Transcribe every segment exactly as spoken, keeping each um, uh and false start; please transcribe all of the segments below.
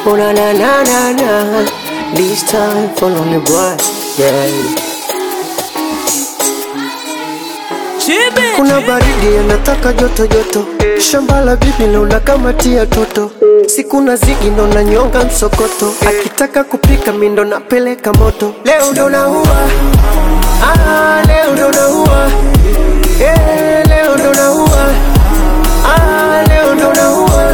Oh na na na na na. This time for only boy, yeah. Kuna baridi anataka joto joto. Shamba la bibi naona kama tia toto. Siku na zigi ndo na nyonga msokoto. Akitaka kupika mi ndo napeleka moto. Leo ndo naua, ah, leo ndo naua. Eh, leo ndo naua, ah, leo ndo naua.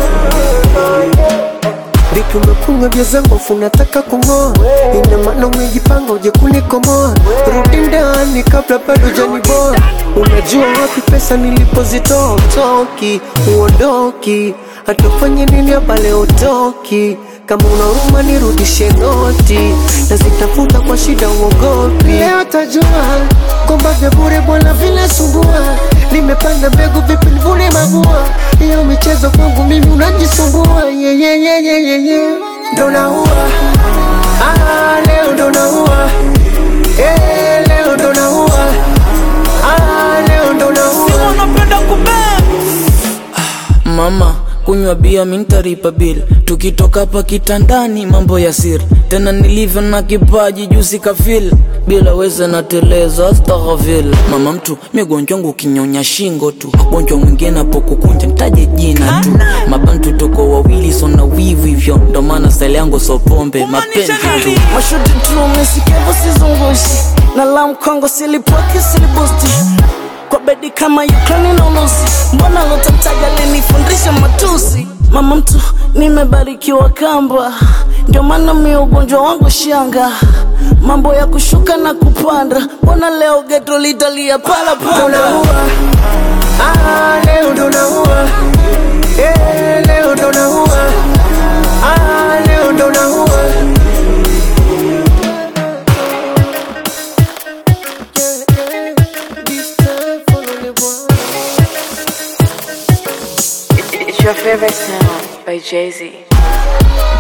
Vipi umekunywa vya zangu afu unataka kungoa? Ina maana umejipanga uje kunikomoa. Rudi ndani kabla bado hujaniboa. Unajua wapi pesa nilipozitoa? Utoki, uondoki. Hatufanye nini hapa leo utoki? Kama una huruma nirudishe noti. Nazitafuta kwa shida uogopi. Leo tajua kwamba vya bure bwana vile sumbua. Nimepanda mbegu vipi nivune mabua. Hiyo michezo kwangu mimi unajisumbua. Yeah yeah yeah yeah yeah yeah. Ndo naua, ah, leo ndo naua. Eh, leo ndo naua, ah, leo ndo naua. Si wanapenda kubeba mama kunywa bia mintaripa bill. Tukitoka hapa kitandani mambo ya siri. Tena nilivyo na kipaji juzi kafil. Bila weza na teleza astaghfir. Mama mtu migonjwa wangu kinyonya shingo tu. Gonjwa mwingine hapo kukunja nitaje jina tu. Mabantu toko wawili so na wivu hivyo. Ndo maana style yangu so pombe mapenzi tu. Mashuti tu mesikevo sizungushi. Na la mkongo silipoki silibusti. Kwa bedi kama Ukraine na Urusi. Mbona lota mtaga linifundisha matusi. Mama mtu nimebarikiwa kamba. Ndio maana mi ugonjwa wangu shanga. Mambo ya kushuka na kupanda. Mbona leo ghetto litalia pala pala. Naua, ah, leo ndo naua. Eh, leo ndo naua, ah, leo ndo naua. It's your favorite sound by Jay-Z.